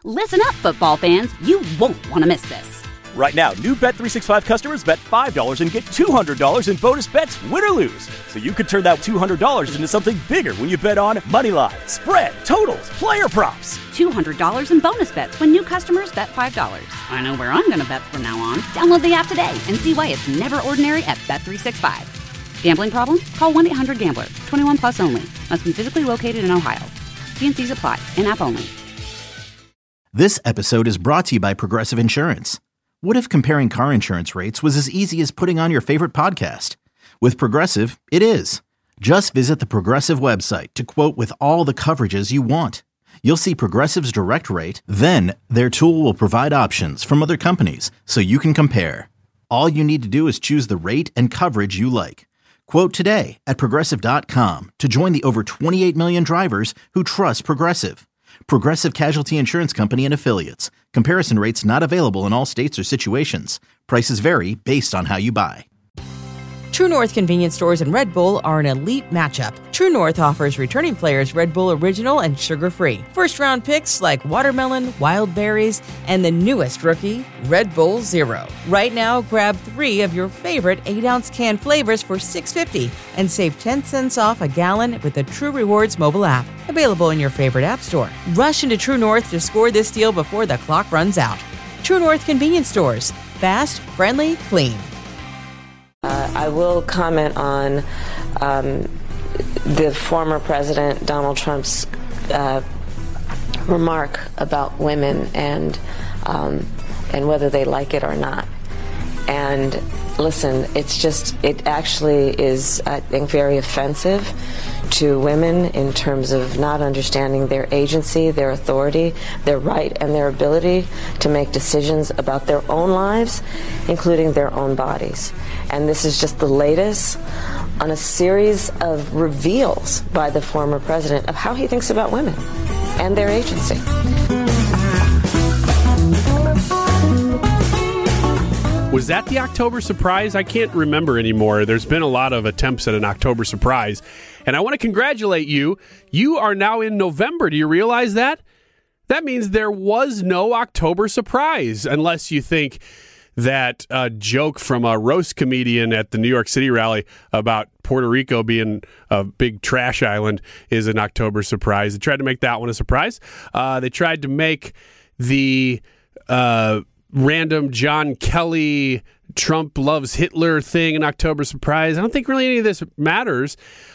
Listen up, football fans. You won't want to miss this. Right now, new Bet365 customers bet $5 and get $200 in bonus bets, win or lose. So you could turn that $200 into something bigger when you bet on money line, spread, totals, player props. $200 in bonus bets when new customers bet $5. I know where I'm going to bet from now on. Download the app today and see why it's never ordinary at Bet365. Gambling problem? Call 1-800-GAMBLER. 21 plus only. Must be physically located in Ohio. T&Cs apply. In-app only. This episode is brought to you by Progressive Insurance. What if comparing car insurance rates was as easy as putting on your favorite podcast? With Progressive, it is. Just visit the Progressive website to quote with all the coverages you want. You'll see Progressive's direct rate, then their tool will provide options from other companies so you can compare. All you need to do is choose the rate and coverage you like. Quote today at Progressive.com to join the over 28 million drivers who trust Progressive. Progressive Casualty Insurance Company and Affiliates. Comparison rates not available in all states or situations. Prices vary based on how you buy. True North convenience stores and Red Bull are an elite matchup. True North offers returning players Red Bull Original and sugar-free. First-round picks like watermelon, wild berries, and the newest rookie, Red Bull Zero. Right now, grab 3 of your favorite 8-ounce can flavors for $6.50 and save 10 cents off a gallon with the True Rewards mobile app. Available in your favorite app store. Rush into True North to score this deal before the clock runs out. True North convenience stores. Fast, friendly, clean. I will comment on the former president Donald Trump's remark about women and whether they like it or not. And listen, it actually is, I think, very offensive to women in terms of not understanding their agency, their authority, their right, and their ability to make decisions about their own lives, including their own bodies. And this is just the latest on a series of reveals by the former president of how he thinks about women and their agency. Was that the October surprise? I can't remember anymore. There's been a lot of attempts at an October surprise. And I want to congratulate you. You are now in November. Do you realize that? That means there was no October surprise, unless you think that joke from a roast comedian at the New York City rally about Puerto Rico being a big trash island is an October surprise. They tried to make that one a surprise. They tried to make the random John Kelly Trump loves Hitler thing an October surprise. I don't think really any of this matters.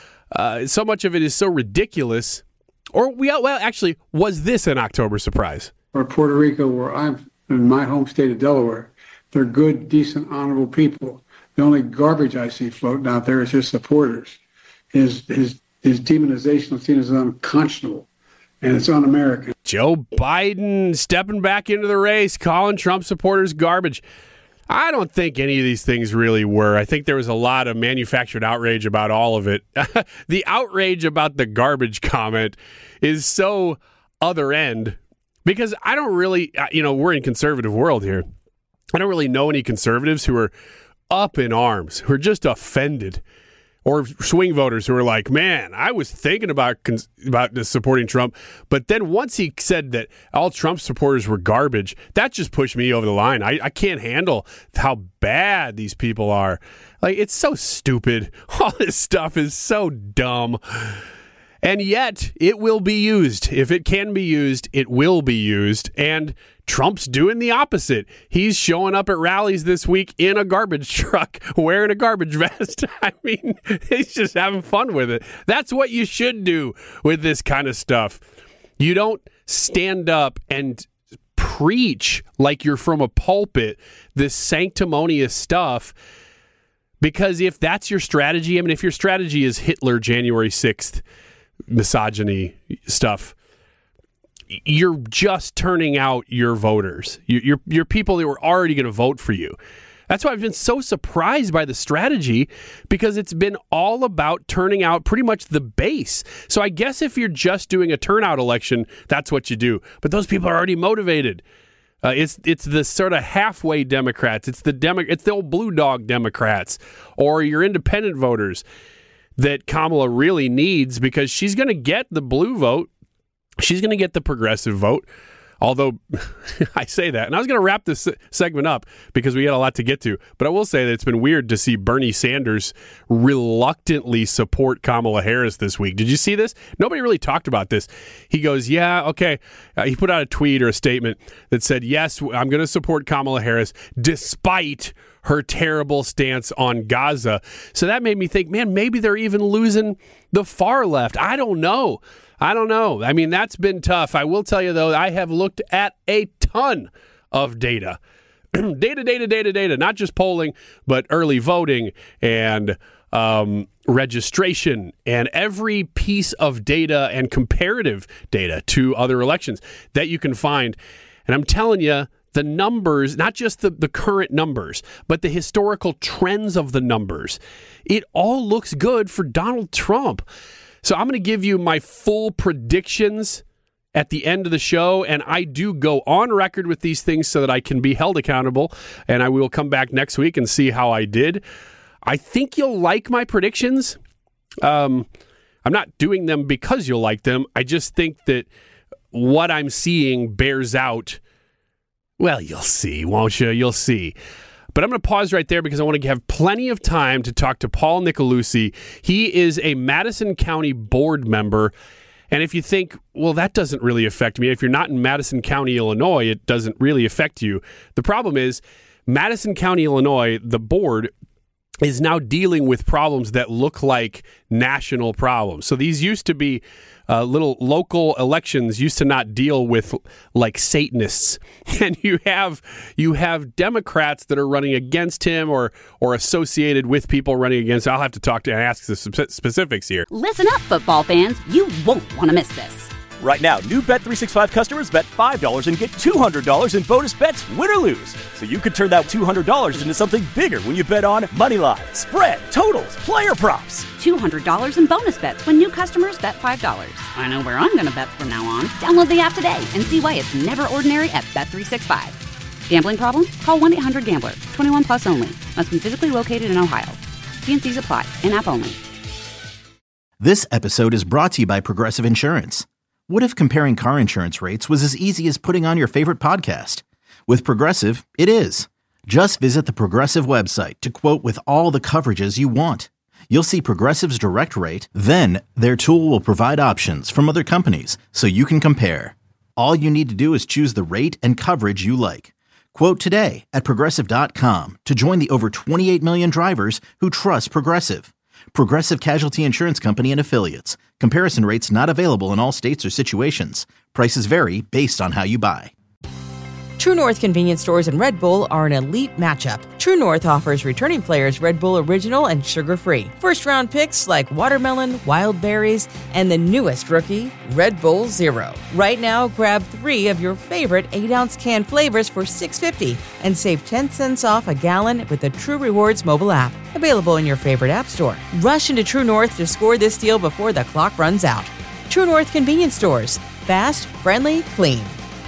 So much of it is so ridiculous. Or, actually, was this an October surprise? Or Puerto Rico, where I'm in my home state of Delaware. They're good, decent, honorable people. The only garbage I see floating out there is his supporters. His demonization is seen as unconscionable, and it's un-American. Joe Biden stepping back into the race, calling Trump supporters garbage. I don't think any of these things really were. I think there was a lot of manufactured outrage about all of it. The outrage about the garbage comment is so other end, because I don't really, we're in conservative world here. I don't really know any conservatives who are up in arms, who are just offended, or swing voters who are like, man, I was thinking about supporting Trump, but then once he said that all Trump supporters were garbage, that just pushed me over the line. I can't handle how bad these people are. Like, it's so stupid. All this stuff is so dumb. And yet, it will be used. If it can be used, it will be used. And Trump's doing the opposite. He's showing up at rallies this week in a garbage truck, wearing a garbage vest. I mean, he's just having fun with it. That's what you should do with this kind of stuff. You don't stand up and preach like you're from a pulpit, this sanctimonious stuff, because if that's your strategy, I mean, if your strategy is Hitler January 6th, misogyny stuff, you're just turning out your voters, your people that were already going to vote for you. That's why I've been so surprised by the strategy, because it's been all about turning out pretty much the base. So I guess if you're just doing a turnout election, that's what you do. But those people are already motivated. It's the sort of halfway Democrats. It's the old blue dog Democrats, or your independent voters that Kamala really needs, because she's going to get the blue vote. She's going to get the progressive vote. Although I say that, and I was going to wrap this segment up because we had a lot to get to, but I will say that it's been weird to see Bernie Sanders reluctantly support Kamala Harris this week. Did you see this? Nobody really talked about this. He goes, yeah, okay. He put out a tweet or a statement that said, yes, I'm going to support Kamala Harris despite her terrible stance on Gaza. So that made me think, man, maybe they're even losing the far left. I don't know. I mean, that's been tough. I will tell you, though, I have looked at a ton of data. Data, not just polling, but early voting and registration and every piece of data and comparative data to other elections that you can find. And I'm telling you, the numbers, not just the current numbers, but the historical trends of the numbers, it all looks good for Donald Trump. So I'm going to give you my full predictions at the end of the show, and I do go on record with these things so that I can be held accountable, and I will come back next week and see how I did. I think you'll like my predictions. I'm not doing them because you'll like them. I just think that what I'm seeing bears out. Well, you'll see, won't you? You'll see. But I'm going to pause right there because I want to have plenty of time to talk to Paul Nicolucci. He is a Madison County board member. And if you think, well, that doesn't really affect me. If you're not in Madison County, Illinois, it doesn't really affect you. The problem is Madison County, Illinois, the board is now dealing with problems that look like national problems. So these used to be little local elections used to not deal with like Satanists, and you have Democrats that are running against him or associated with people running against. I'll have to talk to and ask the specifics here. Listen up, football fans. You won't want to miss this. Right now, new Bet365 customers bet $5 and get $200 in bonus bets, win or lose. So you could turn that $200 into something bigger when you bet on moneyline, spread, totals, player props. $200 in bonus bets when new customers bet $5. I know where I'm going to bet from now on. Download the app today and see why it's never ordinary at Bet365. Gambling problem? Call 1-800-GAMBLER. 21 plus only. Must be physically located in Ohio. T&Cs apply. In-app only. This episode is brought to you by Progressive Insurance. What if comparing car insurance rates was as easy as putting on your favorite podcast? With Progressive, it is. Just visit the Progressive website to quote with all the coverages you want. You'll see Progressive's direct rate, then their tool will provide options from other companies so you can compare. All you need to do is choose the rate and coverage you like. Quote today at Progressive.com to join the over 28 million drivers who trust Progressive. Progressive Casualty Insurance Company and Affiliates. Comparison rates not available in all states or situations. Prices vary based on how you buy. True North convenience stores and Red Bull are an elite matchup. True North offers returning players Red Bull Original and sugar-free. First-round picks like watermelon, wild berries, and the newest rookie, Red Bull Zero. Right now, grab 3 of your favorite 8-ounce can flavors for $6.50 and save 10 cents off a gallon with the True Rewards mobile app. Available in your favorite app store. Rush into True North to score this deal before the clock runs out. True North convenience stores. Fast, friendly, clean.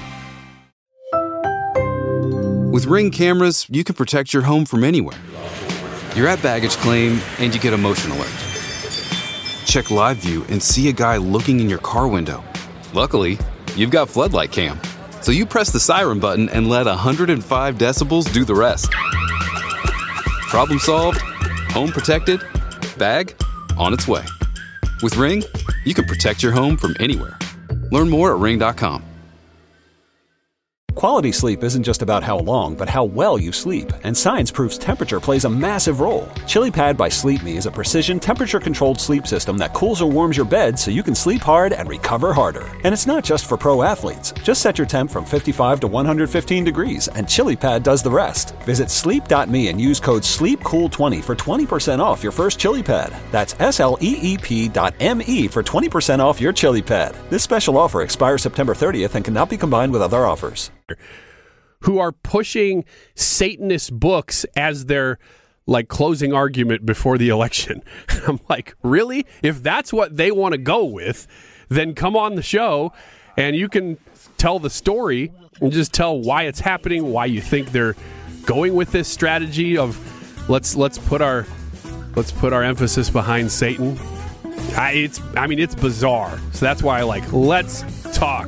With Ring cameras, you can protect your home from anywhere. You're at baggage claim, and you get a motion alert. Check live view and see a guy looking in your car window. Luckily, you've got Floodlight Cam, so you press the siren button and let 105 decibels do the rest. Problem solved, home protected, bag on its way. With Ring, you can protect your home from anywhere. Learn more at ring.com. Quality sleep isn't just about how long, but how well you sleep. And science proves temperature plays a massive role. ChiliPad by Sleep Me is a precision temperature-controlled sleep system that cools or warms your bed so you can sleep hard and recover harder. And it's not just for pro athletes. Just set your temp from 55 to 115 degrees, and ChiliPad does the rest. Visit sleep.me and use code SLEEPCOOL20 for 20% off your first ChiliPad. That's SLEEP.me for 20% off your ChiliPad. This special offer expires September 30th and cannot be combined with other offers. Who are pushing Satanist books as their like closing argument before the election. I'm like, really? If that's what they want to go with, then come on the show and you can tell the story and just tell why it's happening, why you think they're going with this strategy of let's put our emphasis behind Satan. It's bizarre. So that's why I like, let's talk.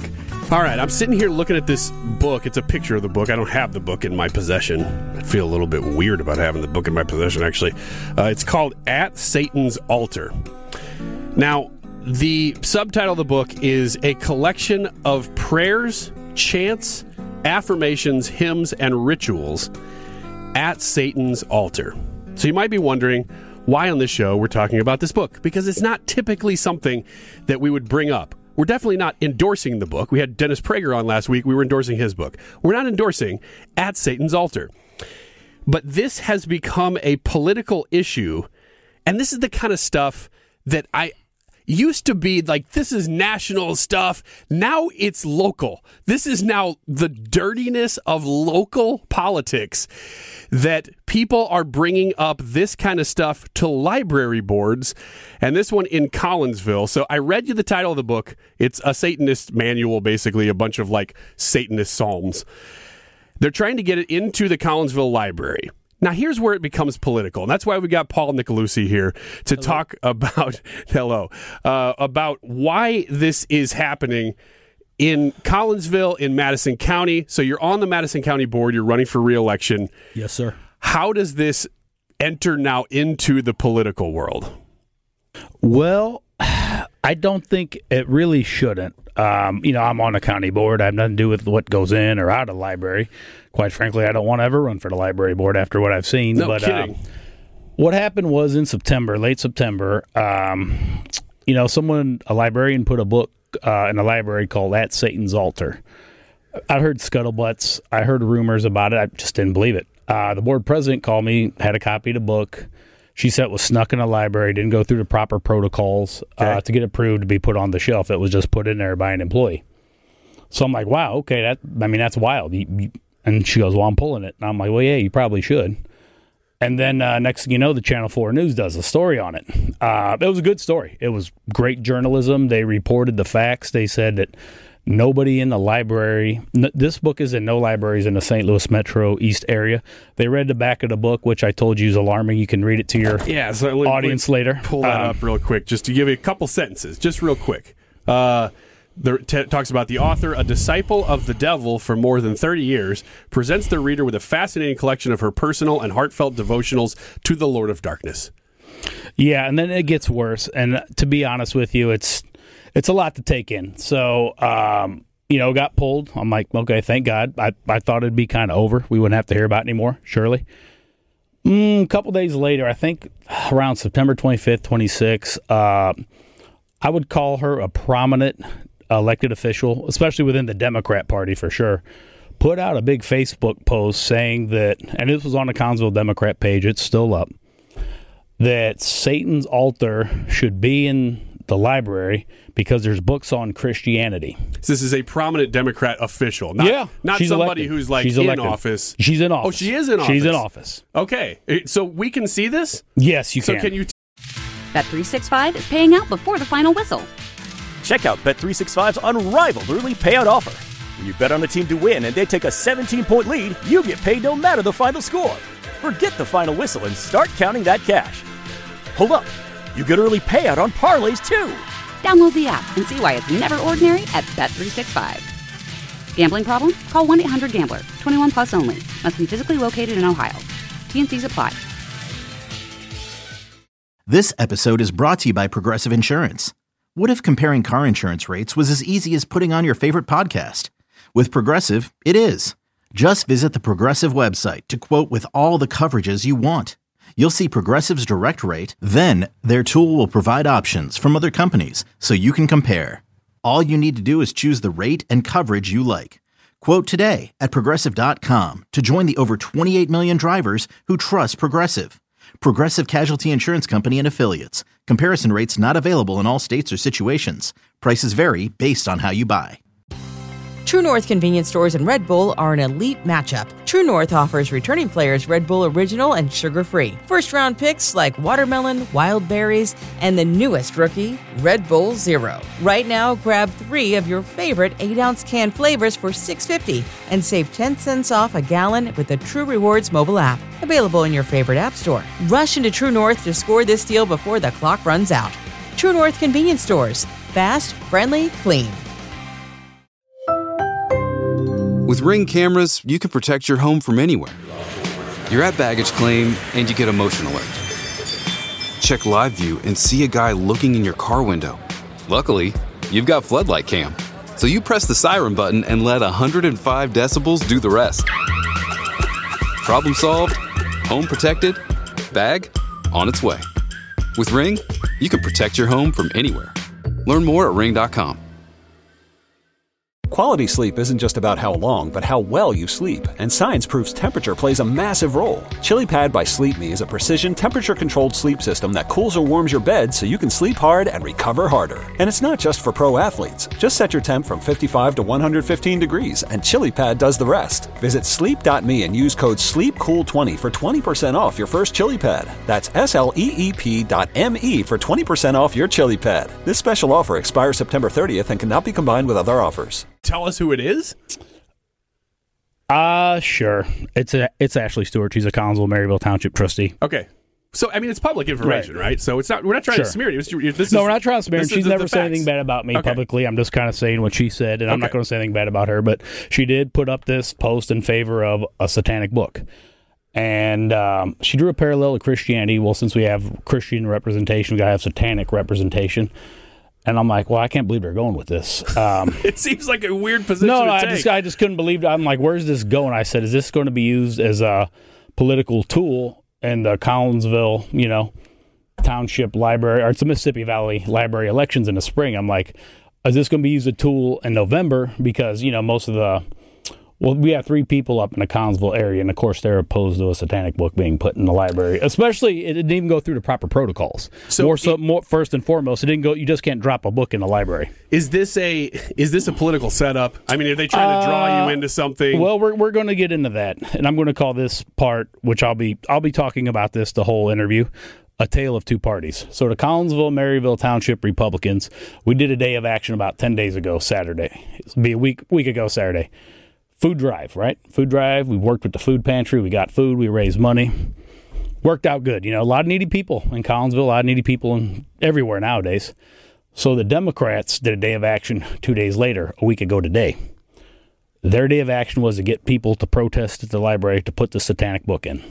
All right, I'm sitting here looking at this book. It's a picture of the book. I don't have the book in my possession. I feel a little bit weird about having the book in my possession, actually. It's called At Satan's Altar. Now, the subtitle of the book is a collection of prayers, chants, affirmations, hymns, and rituals at Satan's altar. So you might be wondering why on this show we're talking about this book, because it's not typically something that we would bring up. We're definitely not endorsing the book. We had Dennis Prager on last week. We were endorsing his book. We're not endorsing At Satan's Altar. But this has become a political issue, and this is the kind of stuff that I used to be like, this is national stuff. Now it's local. This is now the dirtiness of local politics, that people are bringing up this kind of stuff to library boards, and this one in Collinsville. So I read you the title of the book. It's a Satanist manual, basically, a bunch of like Satanist psalms. They're trying to get it into the Collinsville library. Now, here's where it becomes political, and that's why we got Paul Nicolucci here to talk about about why this is happening in Collinsville, in Madison County. So you're on the Madison County board. You're running for re-election. Yes, sir. How does this enter now into the political world? Well, I don't think it really shouldn't. I'm on a county board. I have nothing to do with what goes in or out of the library. Quite frankly, I don't want to ever run for the library board after what I've seen. No kidding. What happened was in September, late September, a librarian put a book in the library called At Satan's Altar. I heard scuttlebutts. I heard rumors about it. I just didn't believe it. The board president called me, had a copy of the book. She said it was snuck in the library, didn't go through the proper protocols to get approved to be put on the shelf. It was just put in there by an employee. So I'm like, wow, okay, that's wild. And she goes, well, I'm pulling it. And I'm like, well, yeah, you probably should. And then next thing you know, the Channel 4 News does a story on it. It was a good story. It was great journalism. They reported the facts. They said that nobody in the library, this book is in no libraries in the St. Louis Metro East area. They read the back of the book, which I told you is alarming. You can read it to your audience later. Pull that up real quick, just to give you a couple sentences, just real quick. Talks about the author, a disciple of the devil for more than 30 years, presents the reader with a fascinating collection of her personal and heartfelt devotionals to the Lord of Darkness. Yeah, and then it gets worse. And to be honest with you, it's a lot to take in. So, got pulled. I'm like, okay, thank God. I thought it'd be kind of over. We wouldn't have to hear about it anymore, surely. A couple days later, I think around September 25th, 26th, I would call her a prominent elected official, especially within the Democrat Party for sure, put out a big Facebook post saying that, and this was on the Collinsville Democrat page, it's still up, that Satan's altar should be in the library because there's books on Christianity. So this is a prominent Democrat official, not somebody elected. who's like She's in elected. office. She's in office. Oh, she is in office. She's in office. Okay, so we can see this? Yes, you can. So can you... Bet365 is paying out before the final whistle. Check out Bet365's unrivaled early payout offer. When you bet on a team to win and they take a 17-point lead, you get paid no matter the final score. Forget the final whistle and start counting that cash. Hold up. You get early payout on parlays, too. Download the app and see why it's never ordinary at Bet365. Gambling problem? Call 1-800-GAMBLER. 21 plus only. Must be physically located in Ohio. T&Cs apply. This episode is brought to you by Progressive Insurance. What if comparing car insurance rates was as easy as putting on your favorite podcast? With Progressive, it is. Just visit the Progressive website to quote with all the coverages you want. You'll see Progressive's direct rate, then their tool will provide options from other companies so you can compare. All you need to do is choose the rate and coverage you like. Quote today at Progressive.com to join the over 28 million drivers who trust Progressive. Progressive Casualty Insurance Company and Affiliates. Comparison rates not available in all states or situations. Prices vary based on how you buy. True North convenience stores and Red Bull are an elite matchup. True North offers returning players Red Bull Original and sugar-free. First-round picks like watermelon, wild berries, and the newest rookie, Red Bull Zero. Right now, grab 3 of your favorite 8-ounce can flavors for $6.50 and save 10 cents off a gallon with the True Rewards mobile app. Available in your favorite app store. Rush into True North to score this deal before the clock runs out. True North convenience stores. Fast, friendly, clean. With Ring cameras, you can protect your home from anywhere. You're at baggage claim and you get a motion alert. Check live view and see a guy looking in your car window. Luckily, you've got floodlight cam. So you press the siren button and let 105 decibels do the rest. Problem solved, home protected, bag on its way. With Ring, you can protect your home from anywhere. Learn more at ring.com. Quality sleep isn't just about how long, but how well you sleep. And science proves temperature plays a massive role. ChiliPad by Sleep Me is a precision temperature-controlled sleep system that cools or warms your bed so you can sleep hard and recover harder. And it's not just for pro athletes. Just set your temp from 55 to 115 degrees, and ChiliPad does the rest. Visit sleep.me and use code SLEEPCOOL20 for 20% off your first ChiliPad. That's SLEEP.me for 20% off your ChiliPad. This special offer expires September 30th and cannot be combined with other offers. Tell us who it is? Sure. It's Ashley Stewart. She's a Collinsville, Maryville Township trustee. Okay. So, I mean, it's public information, right? So we're not trying to smear you. We're not trying to smear her. She's never said anything bad about me publicly. I'm just kind of saying what she said, and I'm not going to say anything bad about her. But she did put up this post in favor of a satanic book. And she drew a parallel to Christianity. Well, since we have Christian representation, we got to have satanic representation. And I'm like, well, I can't believe they're going with this. It seems like a weird position to take. I just couldn't believe it. I'm like, where's this going? I said, is this going to be used as a political tool in the Collinsville, Township Library, or it's the Mississippi Valley Library elections in the spring? I'm like, is this going to be used as a tool in November? Because, most of we have 3 people up in the Collinsville area, and of course they're opposed to a satanic book being put in the library. Especially, it didn't even go through the proper protocols. So more first and foremost, it didn't go. You just can't drop a book in the library. Is this a political setup? I mean, are they trying to draw you into something? Well, we're going to get into that, and I'm going to call this part, which I'll be talking about this the whole interview, a tale of two parties. So the Collinsville, Maryville Township Republicans, we did a day of action about 10 days ago Saturday. It'll be a week ago Saturday. Food drive, right? Food drive. We worked with the food pantry. We got food. We raised money. Worked out good. A lot of needy people in Collinsville, a lot of needy people everywhere nowadays. So the Democrats did a day of action 2 days later, a week ago today. Their day of action was to get people to protest at the library to put the satanic book in.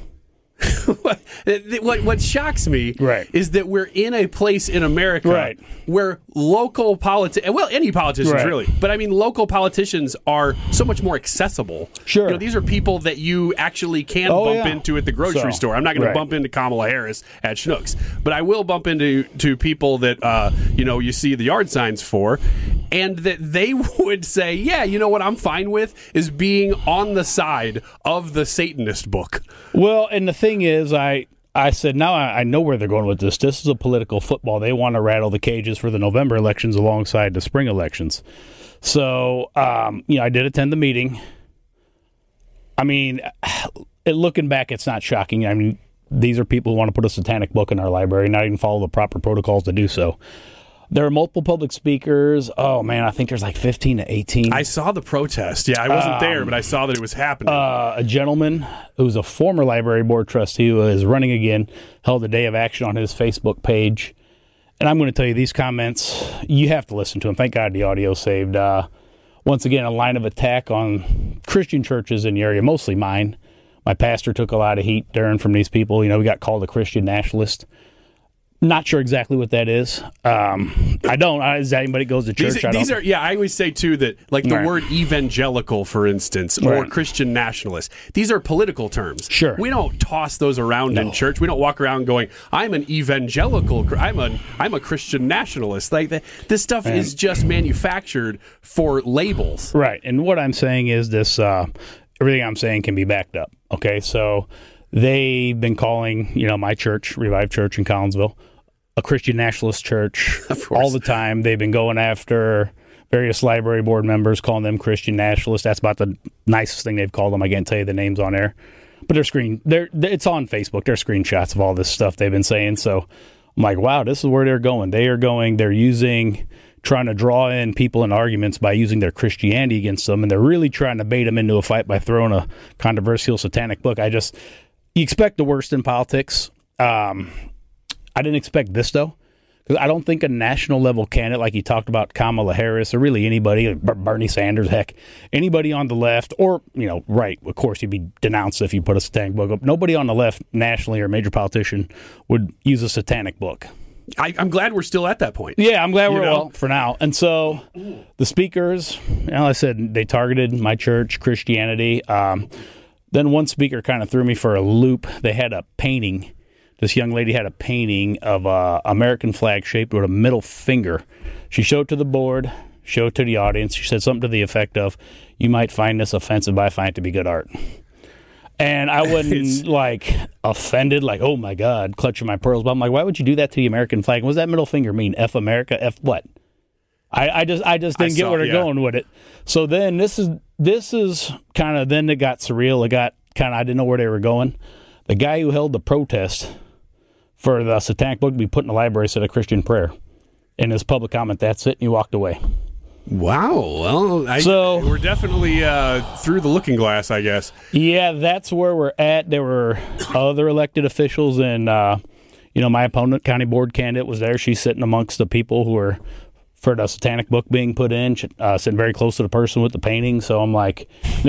What shocks me is that we're in a place in America where local politicians, well, any politicians really, but I mean local politicians are so much more accessible. Sure. These are people that you actually can bump into at the grocery store. I'm not going to bump into Kamala Harris at Schnucks, but I will bump into people that you see the yard signs for, and that they would say, yeah, you know what I'm fine with is being on the side of the Satanist book. Well, and the thing is, I said, now I know where they're going with this. This is a political football. They want to rattle the cages for the November elections alongside the spring elections. So, I did attend the meeting. I mean, looking back, it's not shocking. I mean, these are people who want to put a satanic book in our library, not even follow the proper protocols to do so. There are multiple public speakers. Oh, man, I think there's like 15 to 18. I saw the protest. Yeah, I wasn't there, but I saw that it was happening. A gentleman who's a former library board trustee who is running again held a day of action on his Facebook page. And I'm going to tell you, these comments, you have to listen to them. Thank God the audio saved. Once again, a line of attack on Christian churches in the area, mostly mine. My pastor took a lot of heat during from these people. We got called a Christian nationalist. Not sure exactly what that is. I don't. Is that anybody goes to church? These are. Yeah, I always say too that like the word evangelical, for instance, or Christian nationalist. These are political terms. Sure. We don't toss those around in church. We don't walk around going, "I'm an evangelical. I'm a Christian nationalist." Like this stuff is just manufactured for labels. Right. And what I'm saying is this: everything I'm saying can be backed up. Okay, so. They've been calling, my church, Revive Church in Collinsville, a Christian nationalist church all the time. They've been going after various library board members, calling them Christian nationalists. That's about the nicest thing they've called them. I can't tell you the names on air. But it's on Facebook. They're screenshots of all this stuff they've been saying. So I'm like, wow, this is where they're going. They're trying to draw in people in arguments by using their Christianity against them. And they're really trying to bait them into a fight by throwing a controversial satanic book. You expect the worst in politics. I didn't expect this, though, Because I don't think a national level candidate, like you talked about Kamala Harris or really anybody, Bernie Sanders, heck, anybody on the left or, right, of course, you'd be denounced if you put a satanic book up. Nobody on the left nationally or a major politician would use a satanic book. I'm glad we're still at that point. Yeah, I'm glad well, for now. And so the speakers, I said they targeted my church, Christianity. Then one speaker kind of threw me for a loop. They had a painting. This young lady had a painting of a American flag shaped with a middle finger. She showed it to the board, showed it to the audience. She said something to the effect of, "You might find this offensive, but I find it to be good art." And I wasn't offended, oh my God, clutching my pearls. But I'm like, why would you do that to the American flag? What does that middle finger mean? F America? F what? I just didn't get where they're going with it. So then this is kind of, then it got surreal. It got kind of, I didn't know where they were going. The guy who held the protest for the satanic book to be put in the library said a Christian prayer. In his public comment, that's it, and he walked away. Wow. Well, we're definitely through the looking glass, I guess. Yeah, that's where we're at. There were other elected officials, and my opponent, county board candidate, was there. She's sitting amongst the people who were for the satanic book being put in, sitting very close to the person with the painting. So I'm like,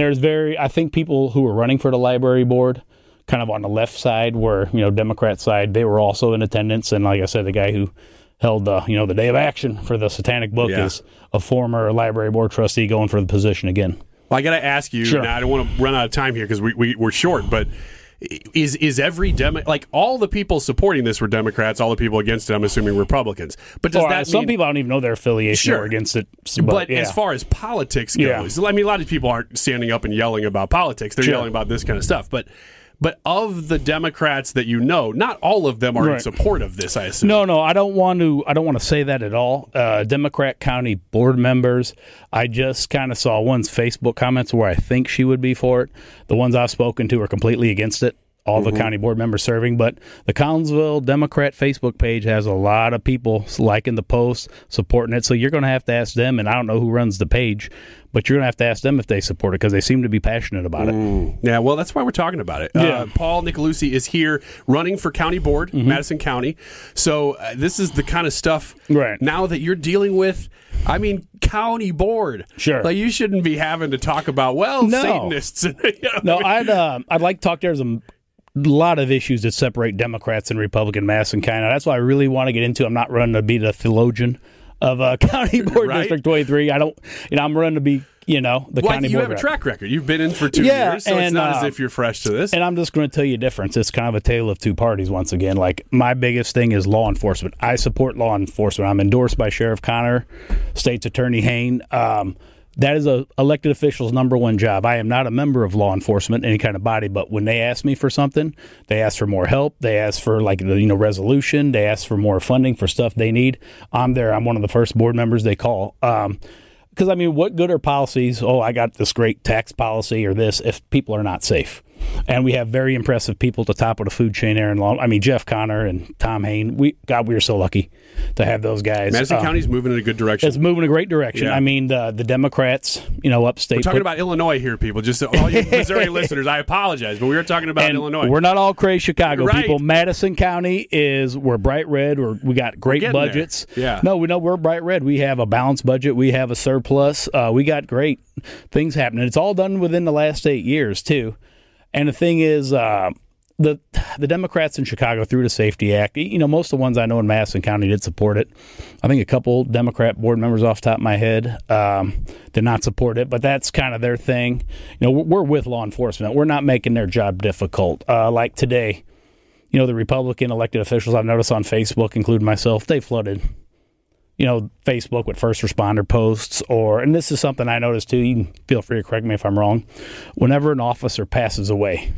I think people who were running for the library board, kind of on the left side, were Democrat side, they were also in attendance. And like I said, the guy who held the day of action for the satanic book is a former library board trustee going for the position again. Well, I got to ask you, sure. Now I don't want to run out of time here because we're short, but is every all the people supporting this were Democrats, all the people against it, I'm assuming Republicans. But does that mean some people I don't even know their affiliation or against it? But as far as politics goes, I mean, a lot of people aren't standing up and yelling about politics. They're yelling about this kind of stuff. But of the Democrats that not all of them are in support of this, I assume. No, I don't want to say that at all. Democrat county board members, I just kind of saw one's Facebook comments where I think she would be for it. The ones I've spoken to are completely against it. All the county board members serving, but the Collinsville Democrat Facebook page has a lot of people liking the post, supporting it. So you're going to have to ask them, and I don't know who runs the page, but you're going to have to ask them if they support it because they seem to be passionate about it. Yeah, well, that's why we're talking about it. Paul Nicolucci is here running for county board, Madison County. So this is the kind of stuff now that you're dealing with. I mean, county board. Sure. You shouldn't be having to talk about, Satanists. I'd like to talk. There's a lot of issues that separate Democrats and Republican Madison County. That's what I really want to get into. I'm not running to be the theologian of County Board District 23. I don't. I'm running to be the county board. You have a track record. You've been in for 2 years, so it's not as if you're fresh to this. And I'm just going to tell you a difference. It's kind of a tale of two parties once again. My biggest thing is law enforcement. I support law enforcement. I'm endorsed by Sheriff Connor, State's Attorney Hain. That is a elected official's number one job. I am not a member of law enforcement, any kind of body, but when they ask me for something, they ask for more help. They ask for resolution. They ask for more funding for stuff they need. I'm there. I'm one of the first board members they call. Because, what good are policies? Oh, I got this great tax policy or this if people are not safe. And we have very impressive people at the top of the food chain there in law. Jeff Connor and Tom Hain. We are so lucky to have those guys. Madison County's moving in a good direction. It's moving in a great direction. Yeah. The Democrats, upstate. We're talking about Illinois here, people. Just all you Missouri listeners, I apologize, but we were talking about Illinois. We're not all crazy Chicago people. Madison County we're bright red. We got great budgets. There. Yeah. No, we're bright red. We have a balanced budget. We have a surplus. We got great things happening. It's all done within the last 8 years, too. And the thing is, the Democrats in Chicago through the Safety Act, most of the ones I know in Madison County did support it. I think a couple Democrat board members off the top of my head did not support it, but that's kind of their thing. We're with law enforcement. We're not making their job difficult. Like today, the Republican elected officials I've noticed on Facebook, including myself, they flooded Facebook with first responder posts and this is something I noticed too, you can feel free to correct me if I'm wrong, whenever an officer passes away,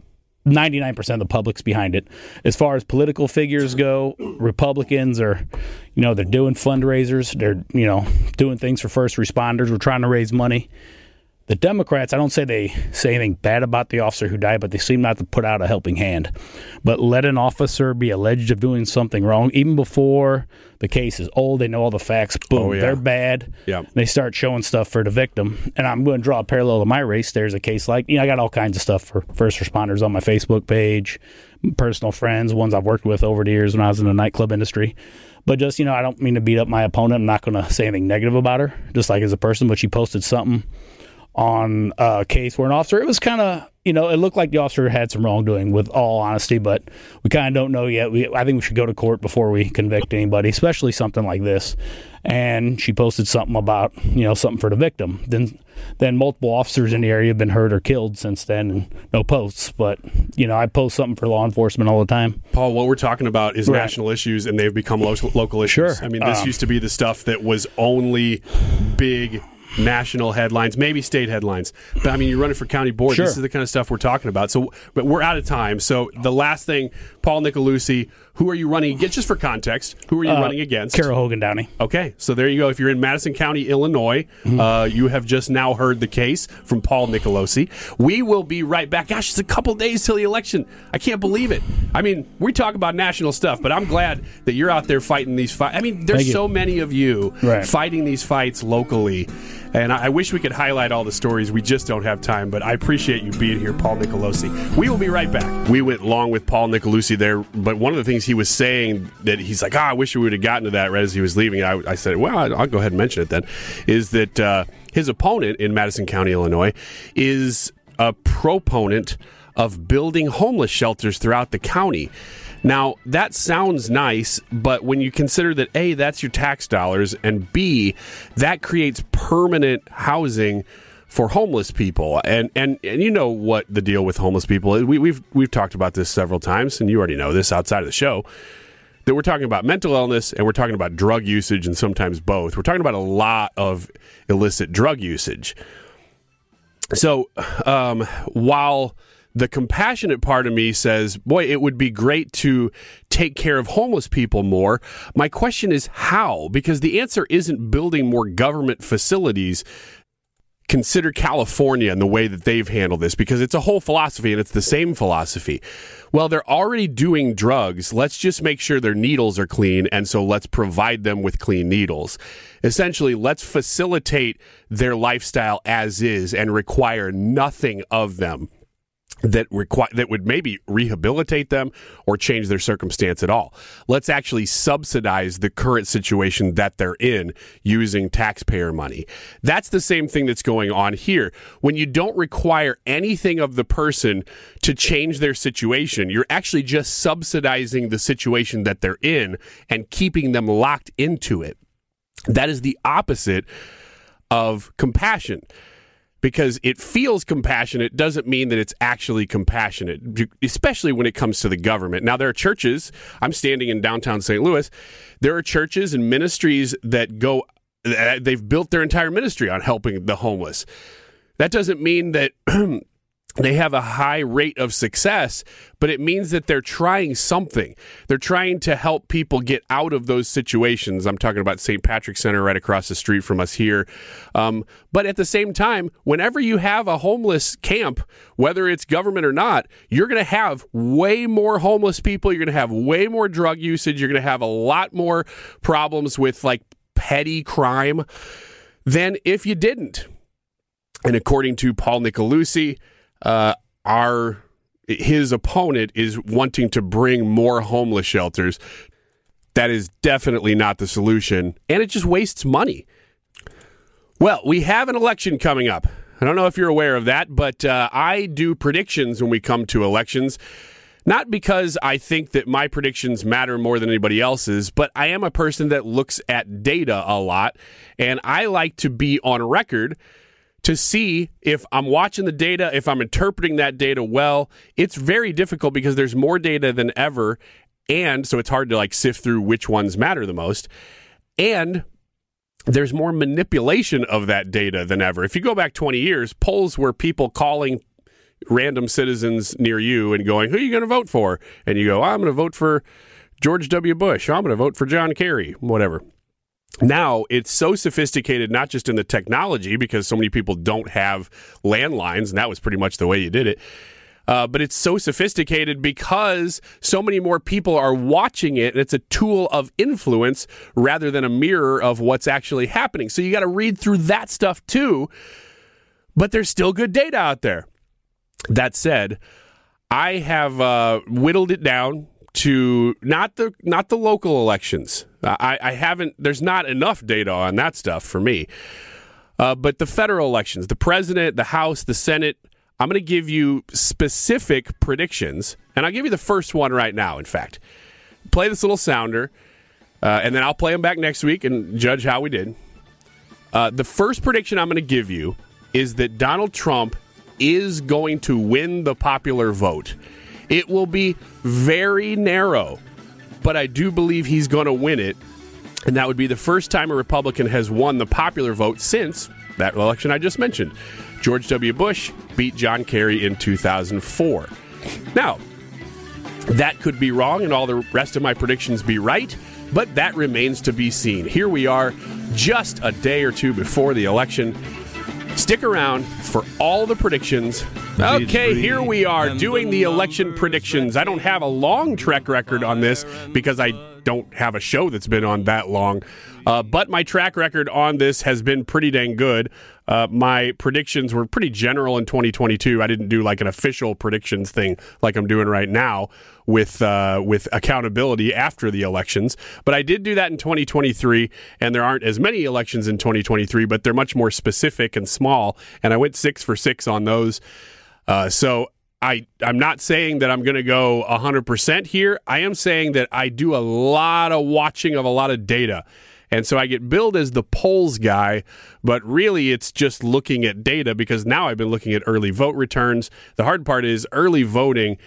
99% of the public's behind it. As far as political figures go, Republicans are, they're doing fundraisers, they're, doing things for first responders, we're trying to raise money. The Democrats, I don't say they say anything bad about the officer who died, but they seem not to put out a helping hand. But let an officer be alleged of doing something wrong, even before the case is old, they know all the facts, boom, they're bad. Yeah. They start showing stuff for the victim. And I'm going to draw a parallel to my race. There's a case I got all kinds of stuff for first responders on my Facebook page, personal friends, ones I've worked with over the years when I was in the nightclub industry. But just, I don't mean to beat up my opponent. I'm not going to say anything negative about her, just like as a person. But she posted something on a case where an officer, it was kind of, it looked like the officer had some wrongdoing, with all honesty, but we kind of don't know yet. I think we should go to court before we convict anybody, especially something like this. And she posted something about, something for the victim. Then multiple officers in the area have been hurt or killed since then, and no posts. But, I post something for law enforcement all the time. Paul, what we're talking about is national issues, and they've become local issues. Sure. I mean, this used to be the stuff that was only big national headlines, maybe state headlines. But, I mean, you're running for county board. Sure. This is the kind of stuff we're talking about. So, but we're out of time. So the last thing, Paul Nicolucci, who are you running against? Just for context, who are you running against? Carol Hogan Downey. Okay, so there you go. If you're in Madison County, Illinois, you have just now heard the case from Paul Nicolucci. We will be right back. Gosh, it's a couple days till the election. I can't believe it. I mean, we talk about national stuff, but I'm glad that you're out there fighting these fights. I mean, there's so many of you fighting these fights locally. And I wish we could highlight all the stories. We just don't have time, but I appreciate you being here, Paul Nicolucci. We will be right back. We went long with Paul Nicolucci there, but one of the things he was saying that he's like, I wish we would have gotten to that right as he was leaving. I said, well, I'll go ahead and mention it then, is that his opponent in Madison County, Illinois, is a proponent of building homeless shelters throughout the county. Now, that sounds nice, but when you consider that, A, that's your tax dollars, and B, that creates permanent housing for homeless people. And you know what the deal with homeless people is. We've talked about this several times, and you already know this outside of the show, that we're talking about mental illness and we're talking about drug usage, and sometimes both. We're talking about a lot of illicit drug usage. So while the compassionate part of me says, boy, it would be great to take care of homeless people more, my question is how? Because the answer isn't building more government facilities. Consider California and the way that they've handled this, because it's a whole philosophy, and it's the same philosophy. Well, they're already doing drugs. Let's just make sure their needles are clean, and so let's provide them with clean needles. Essentially, let's facilitate their lifestyle as is and require nothing of them that would maybe rehabilitate them or change their circumstance at all. Let's actually subsidize the current situation that they're in using taxpayer money. That's the same thing that's going on here. When you don't require anything of the person to change their situation, you're actually just subsidizing the situation that they're in and keeping them locked into it. That is the opposite of compassion. Because it feels compassionate doesn't mean that it's actually compassionate, especially when it comes to the government. Now, there are churches, I'm standing in downtown St. Louis, there are churches and ministries that they've built their entire ministry on helping the homeless. That doesn't mean that they have a high rate of success, but it means that they're trying something. They're trying to help people get out of those situations. I'm talking about St. Patrick's Center right across the street from us here. But at the same time, whenever you have a homeless camp, whether it's government or not, you're going to have way more homeless people. You're going to have way more drug usage. You're going to have a lot more problems with like petty crime than if you didn't. And according to Paul Nicolucci, his opponent is wanting to bring more homeless shelters. That is definitely not the solution, and it just wastes money. Well, we have an election coming up. I don't know if you're aware of that, but I do predictions when we come to elections. Not because I think that my predictions matter more than anybody else's, but I am a person that looks at data a lot, and I like to be on record to see if I'm watching the data, if I'm interpreting that data well. It's very difficult because there's more data than ever, and so it's hard to like sift through which ones matter the most. And there's more manipulation of that data than ever. If you go back 20 years, polls were people calling random citizens near you and going, who are you going to vote for? And you go, I'm going to vote for George W. Bush. I'm going to vote for John Kerry, whatever. Now, it's so sophisticated, not just in the technology, because so many people don't have landlines, and that was pretty much the way you did it. But it's so sophisticated because so many more people are watching it, and it's a tool of influence rather than a mirror of what's actually happening. So you got to read through that stuff too, but there's still good data out there. That said, I have whittled it down to not the local elections. I haven't. There's not enough data on that stuff for me. But the federal elections, the president, the House, the Senate. I'm going to give you specific predictions, and I'll give you the first one right now. In fact, play this little sounder, and then I'll play them back next week and judge how we did. The first prediction I'm going to give you is that Donald Trump is going to win the popular vote. It will be very narrow, but I do believe he's going to win it, and that would be the first time a Republican has won the popular vote since that election I just mentioned. George W. Bush beat John Kerry in 2004. Now, that could be wrong and all the rest of my predictions be right, but that remains to be seen. Here we are, just a day or two before the election. Stick around for all the predictions. Okay, here we are doing the election predictions. I don't have a long track record on this because I don't have a show that's been on that long. But my track record on this has been pretty dang good. My predictions were pretty general in 2022. I didn't do like an official predictions thing like I'm doing right now with accountability after the elections. But I did do that in 2023, and there aren't as many elections in 2023, but they're much more specific and small, and I went 6 for 6 on those. So I'm not saying that I'm going to go 100% here. I am saying that I do a lot of watching of a lot of data. And so I get billed as the polls guy, but really it's just looking at data because now I've been looking at early vote returns. The hard part is early voting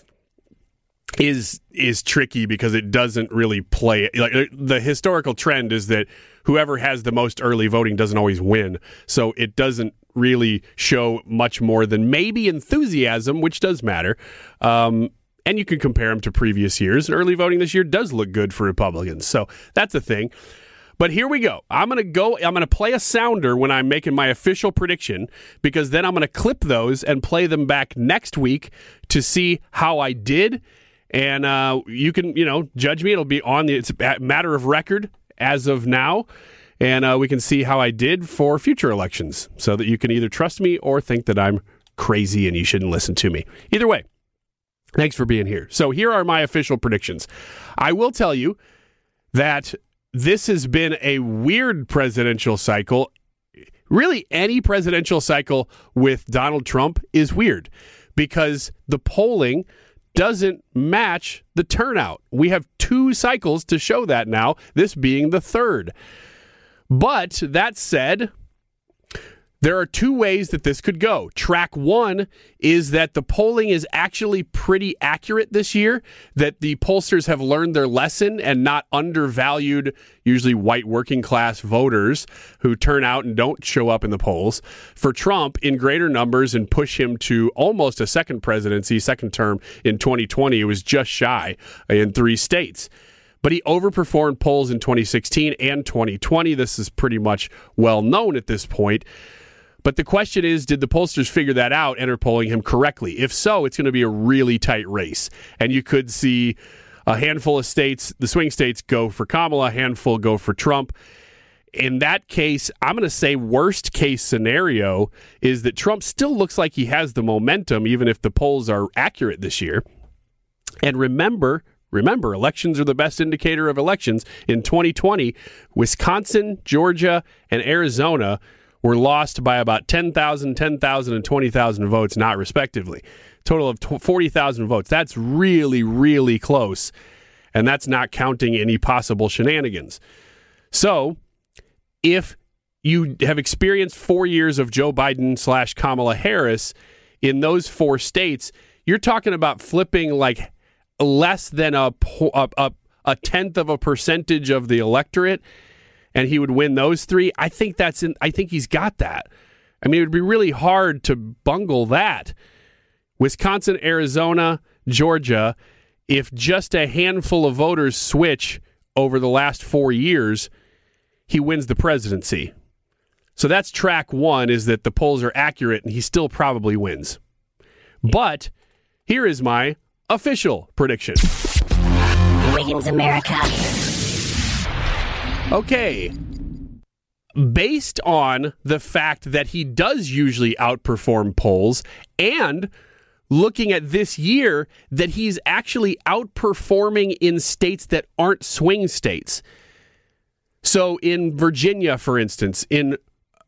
is tricky because it doesn't really play. Like the historical trend is that whoever has the most early voting doesn't always win. So it doesn't really show much more than maybe enthusiasm, which does matter. And you can compare them to previous years. And early voting this year does look good for Republicans. So that's the thing. But here we go. I'm going to play a sounder when I'm making my official prediction, because then I'm going to clip those and play them back next week to see how I did. And you can, judge me. It'll be it's a matter of record as of now. And we can see how I did for future elections so that you can either trust me or think that I'm crazy and you shouldn't listen to me. Either way, thanks for being here. So here are my official predictions. I will tell you that this has been a weird presidential cycle. Really, any presidential cycle with Donald Trump is weird because the polling doesn't match the turnout. We have 2 cycles to show that now, this being the 3rd. But that said, there are 2 ways that this could go. Track 1 is that the polling is actually pretty accurate this year, that the pollsters have learned their lesson and not undervalued usually white working class voters who turn out and don't show up in the polls for Trump in greater numbers and push him to almost a second presidency, second term in 2020. It was just shy in 3 states. But he overperformed polls in 2016 and 2020. This is pretty much well known at this point. But the question is, did the pollsters figure that out and are polling him correctly? If so, it's going to be a really tight race. And you could see a handful of states, the swing states, go for Kamala, a handful go for Trump. In that case, I'm going to say worst case scenario is that Trump still looks like he has the momentum, even if the polls are accurate this year. And remember, elections are the best indicator of elections. In 2020, Wisconsin, Georgia, and Arizona were lost by about 10,000, 10,000, and 20,000 votes, not respectively. Total of 40,000 votes. That's really, really close. And that's not counting any possible shenanigans. So, if you have experienced 4 years of Joe Biden / Kamala Harris in those 4 states, you're talking about flipping like less than a 10th of a percentage of the electorate, and he would win those 3. I think he's got that. I mean, it would be really hard to bungle that. Wisconsin, Arizona, Georgia, if just a handful of voters switch over the last 4 years, he wins the presidency. So that's track 1, is that the polls are accurate and he still probably wins. But here is my official prediction. Wiggins America. Okay. Based on the fact that he does usually outperform polls and looking at this year that he's actually outperforming in states that aren't swing states. So in Virginia, for instance, in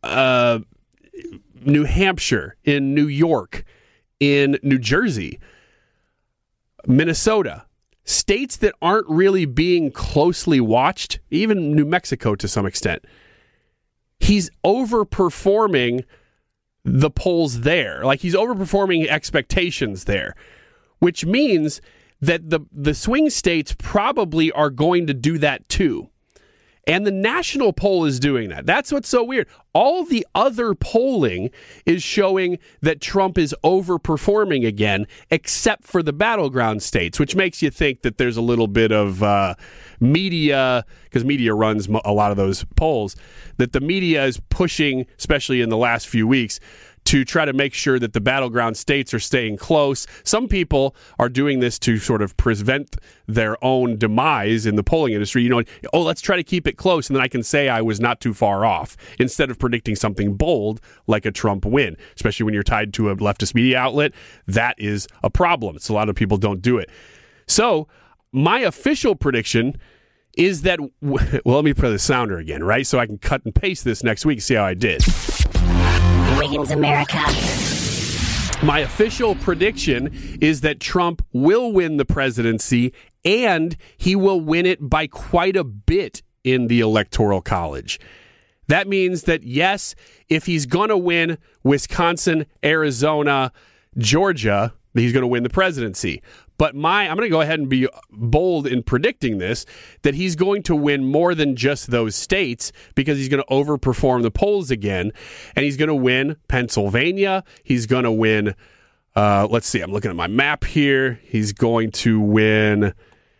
New Hampshire, in New York, in New Jersey, Minnesota, states that aren't really being closely watched, even New Mexico to some extent, he's overperforming the polls there. Like, he's overperforming expectations there, which means that the swing states probably are going to do that too. And the national poll is doing that. That's what's so weird. All the other polling is showing that Trump is overperforming again, except for the battleground states, which makes you think that there's a little bit of media, because media runs a lot of those polls, that the media is pushing, especially in the last few weeks, to try to make sure that the battleground states are staying close. Some people are doing this to sort of prevent their own demise in the polling industry. You know, oh, let's try to keep it close, and then I can say I was not too far off, instead of predicting something bold like a Trump win, especially when you're tied to a leftist media outlet. That is a problem. So a lot of people don't do it. So my official prediction is that, well, let me play the sounder again, right? So I can cut and paste this next week, see how I did. Wiggins America. My official prediction is that Trump will win the presidency, and he will win it by quite a bit in the Electoral College. That means that, yes, if he's going to win Wisconsin, Arizona, Georgia, he's going to win the presidency. But I'm going to go ahead and be bold in predicting this, that he's going to win more than just those states, because he's going to overperform the polls again, and he's going to win Pennsylvania. He's going to win, let's see, I'm looking at my map here. He's going to win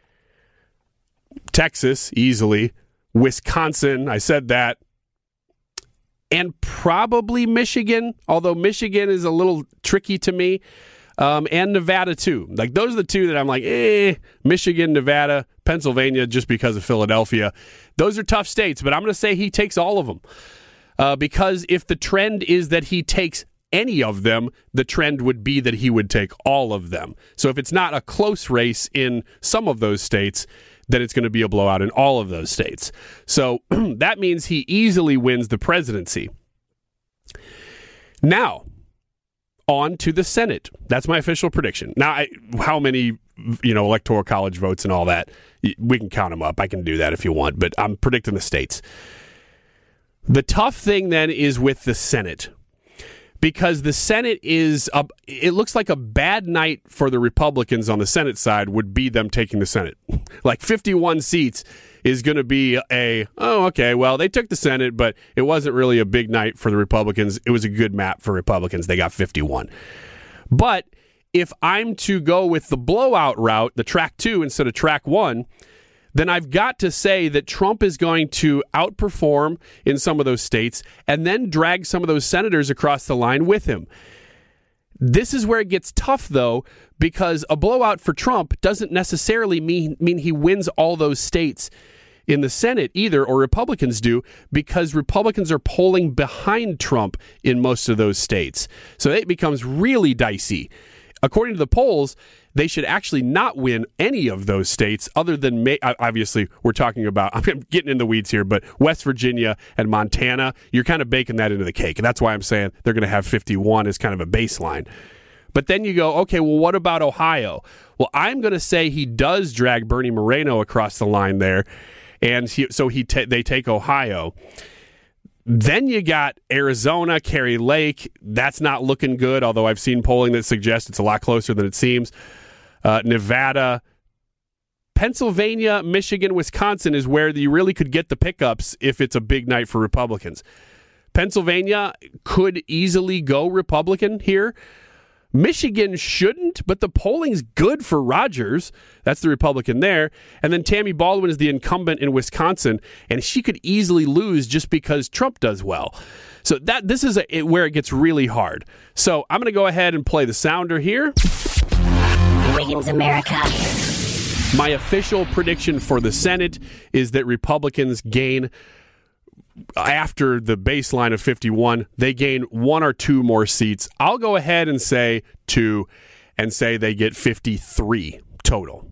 Texas easily, Wisconsin, I said that, and probably Michigan, although Michigan is a little tricky to me. And Nevada, too. Like, those are the two that I'm like, Michigan, Nevada, Pennsylvania, just because of Philadelphia. Those are tough states, but I'm going to say he takes all of them. Because if the trend is that he takes any of them, the trend would be that he would take all of them. So if it's not a close race in some of those states, then it's going to be a blowout in all of those states. So that means he easily wins the presidency. Now, on to the Senate. That's my official prediction. Now, how many, Electoral College votes and all that, we can count them up. I can do that if you want, but I'm predicting the states. The tough thing then is with the Senate, because the Senate it looks like a bad night for the Republicans on the Senate side would be them taking the Senate. Like 51 seats is going to be they took the Senate, but it wasn't really a big night for the Republicans. It was a good map for Republicans. They got 51. But if I'm to go with the blowout route, the track 2 instead of track 1, then I've got to say that Trump is going to outperform in some of those states and then drag some of those senators across the line with him. This is where it gets tough, though, because a blowout for Trump doesn't necessarily mean he wins all those states in the Senate either, or Republicans do, because Republicans are polling behind Trump in most of those states. So it becomes really dicey. According to the polls, they should actually not win any of those states other than, obviously, we're talking about, I'm getting in the weeds here, but West Virginia and Montana, you're kind of baking that into the cake. And that's why I'm saying they're going to have 51 as kind of a baseline. But then you go, okay, well, what about Ohio? Well, I'm going to say he does drag Bernie Moreno across the line there. And they take Ohio. Then you got Arizona, Kari Lake. That's not looking good, although I've seen polling that suggests it's a lot closer than it seems. Nevada, Pennsylvania, Michigan, Wisconsin is where you really could get the pickups if it's a big night for Republicans. Pennsylvania could easily go Republican here. Michigan shouldn't, but the polling's good for Rogers. That's the Republican there. And then Tammy Baldwin is the incumbent in Wisconsin, and she could easily lose just because Trump does well. So this is where it gets really hard. So I'm going to go ahead and play the sounder here. Wiggins America. My official prediction for the Senate is that Republicans gain, after the baseline of 51, they gain 1 or 2 more seats. I'll go ahead and say 2. and say they get 53 total.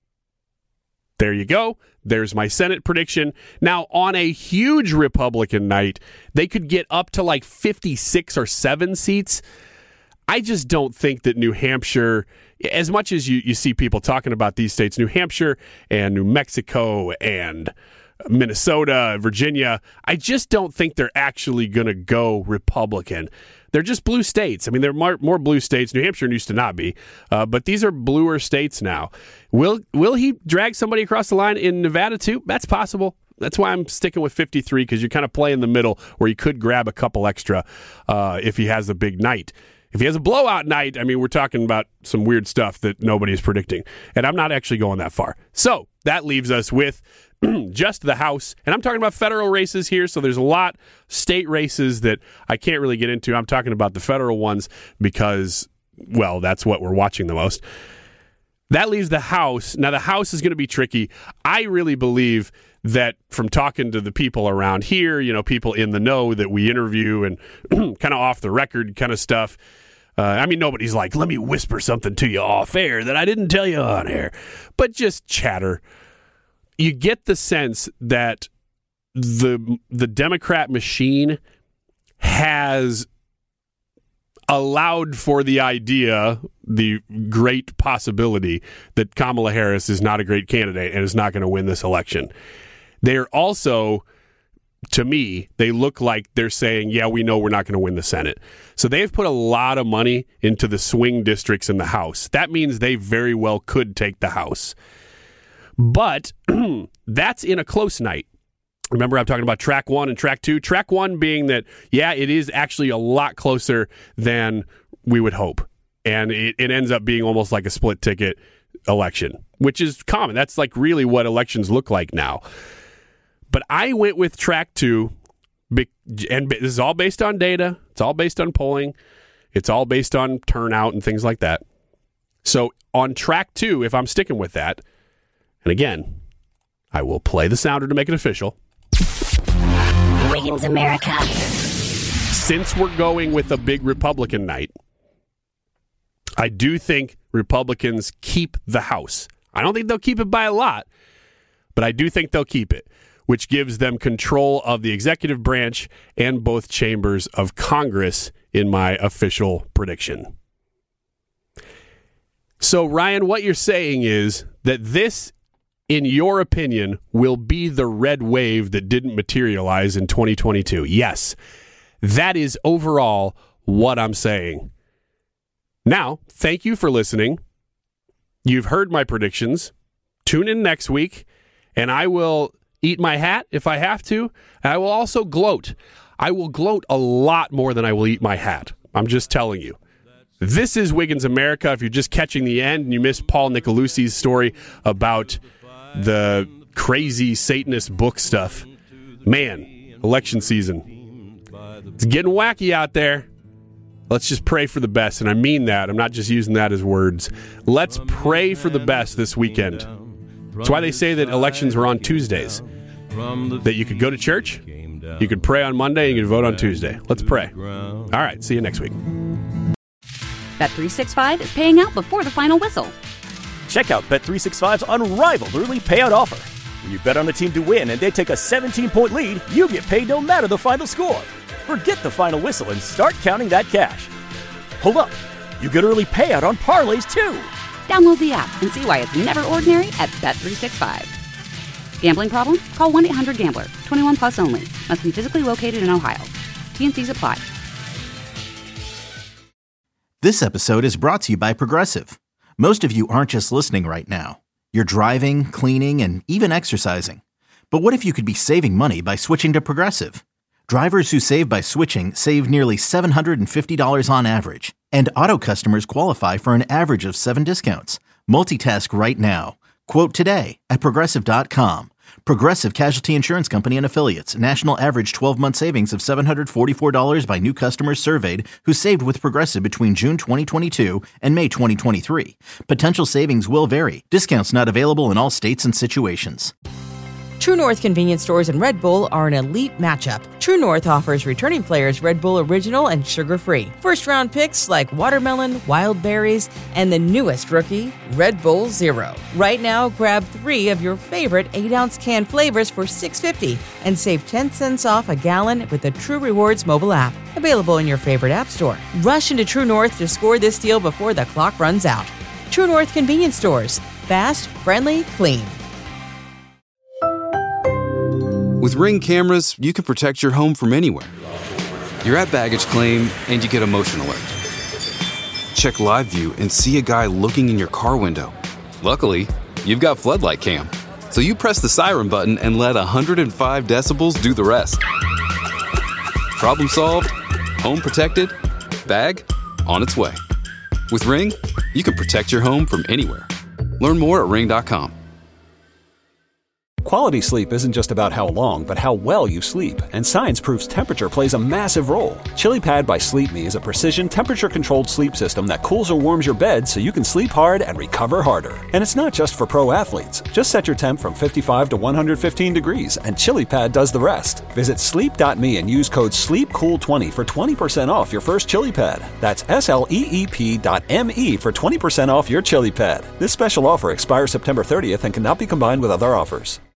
There you go. There's my Senate prediction. Now, on a huge Republican night, they could get up to like 56 or 7 seats. I just don't think that New Hampshire, as much as you see people talking about these states, New Hampshire and New Mexico and Minnesota, Virginia, I just don't think they're actually going to go Republican. They're just blue states. I mean, they're more blue states. New Hampshire used to not be, but these are bluer states now. Will he drag somebody across the line in Nevada too? That's possible. That's why I'm sticking with 53, because you're kind of playing the middle where you could grab a couple extra if he has a big night. If he has a blowout night, I mean, we're talking about some weird stuff that nobody is predicting, and I'm not actually going that far. So that leaves us with just the House, and I'm talking about federal races here, so there's a lot state races that I can't really get into. I'm talking about the federal ones because, well, that's what we're watching the most. That leaves the House. Now, the House is going to be tricky. I really believe that from talking to the people around here, you know, people in the know that we interview and kind of off the record kind of stuff. I mean, nobody's like, let me whisper something to you off air that I didn't tell you on air, but just chatter. You get the sense that the Democrat machine has allowed for the idea, the great possibility that Kamala Harris is not a great candidate and is not going to win this election. They're also, to me, they look like they're saying, yeah, we know we're not going to win the Senate. So they've put a lot of money into the swing districts in the House. That means they very well could take the House. But that's in a close night. Remember, I'm talking about track 1 and track 2. Track 1 being that, yeah, it is actually a lot closer than we would hope. And it ends up being almost like a split ticket election, which is common. That's like really what elections look like now. But I went with track 2, and this is all based on data. It's all based on polling. It's all based on turnout and things like that. So on track 2, if I'm sticking with that, and again, I will play the sounder to make it official. Wiggins America. Since we're going with a big Republican night, I do think Republicans keep the House. I don't think they'll keep it by a lot, but I do think they'll keep it, which gives them control of the executive branch and both chambers of Congress in my official prediction. So, Ryan, what you're saying is that this, in your opinion, will be the red wave that didn't materialize in 2022. Yes, that is overall what I'm saying. Now, thank you for listening. You've heard my predictions. Tune in next week, and I will eat my hat if I have to. And I will also gloat. I will gloat a lot more than I will eat my hat. I'm just telling you. This is Wiggins America. If you're just catching the end and you missed Paul Nicolucci's story about the crazy Satanist book stuff. Man, election season. It's getting wacky out there. Let's just pray for the best, and I mean that. I'm not just using that as words. Let's pray for the best this weekend. That's why they say that elections are on Tuesdays. That you could go to church, you could pray on Monday, and you could vote on Tuesday. Let's pray. All right, see you next week. Bet365 is paying out before the final whistle. Check out Bet365's unrivaled early payout offer. When you bet on a team to win and they take a 17-point lead, you get paid no matter the final score. Forget the final whistle and start counting that cash. Hold up. You get early payout on parlays, too. Download the app and see why it's never ordinary at Bet365. Gambling problem? Call 1-800-GAMBLER. 21 plus only. Must be physically located in Ohio. T&Cs apply. This episode is brought to you by Progressive. Most of you aren't just listening right now. You're driving, cleaning, and even exercising. But what if you could be saving money by switching to Progressive? Drivers who save by switching save nearly $750 on average. And auto customers qualify for an average of 7 discounts. Multitask right now. Quote today at Progressive.com. Progressive Casualty Insurance Company and Affiliates. National average 12-month savings of $744 by new customers surveyed who saved with Progressive between June 2022 and May 2023. Potential savings will vary. Discounts not available in all states and situations. True North convenience stores and Red Bull are an elite matchup. True North offers returning players Red Bull Original and sugar-free. First-round picks like watermelon, wild berries, and the newest rookie, Red Bull Zero. Right now, grab 3 of your favorite 8-ounce can flavors for $6.50 and save 10 cents off a gallon with the True Rewards mobile app. Available in your favorite app store. Rush into True North to score this deal before the clock runs out. True North convenience stores. Fast, friendly, clean. With Ring cameras, you can protect your home from anywhere. You're at baggage claim and you get emotion alert. Check live view and see a guy looking in your car window. Luckily, you've got Floodlight Cam. So you press the siren button and let 105 decibels do the rest. Problem solved, home protected, bag on its way. With Ring, you can protect your home from anywhere. Learn more at ring.com. Quality sleep isn't just about how long, but how well you sleep. And science proves temperature plays a massive role. ChiliPad by Sleep Me is a precision temperature-controlled sleep system that cools or warms your bed so you can sleep hard and recover harder. And it's not just for pro athletes. Just set your temp from 55 to 115 degrees, and ChiliPad does the rest. Visit sleep.me and use code SLEEPCOOL20 for 20% off your first ChiliPad. That's SLEEP.me for 20% off your ChiliPad. This special offer expires September 30th and cannot be combined with other offers.